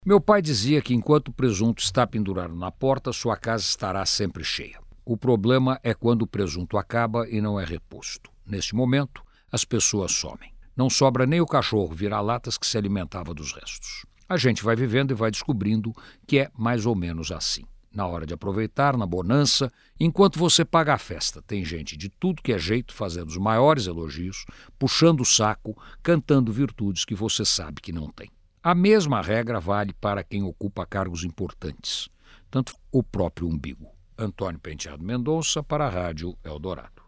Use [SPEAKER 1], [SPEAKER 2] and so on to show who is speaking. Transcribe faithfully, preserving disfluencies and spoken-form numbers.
[SPEAKER 1] Meu pai dizia que enquanto o presunto está pendurado na porta, sua casa estará sempre cheia. O problema é quando o presunto acaba e não é reposto. Neste momento, as pessoas somem. Não sobra nem o cachorro vira-latas que se alimentava dos restos. A gente vai vivendo e vai descobrindo que é mais ou menos assim. Na hora de aproveitar, na bonança, enquanto você paga a festa, tem gente de tudo que é jeito fazendo os maiores elogios, puxando o saco, cantando virtudes que você sabe que não tem. A mesma regra vale para quem ocupa cargos importantes, tanto o próprio umbigo. Antônio Penteado Mendonça para a Rádio Eldorado.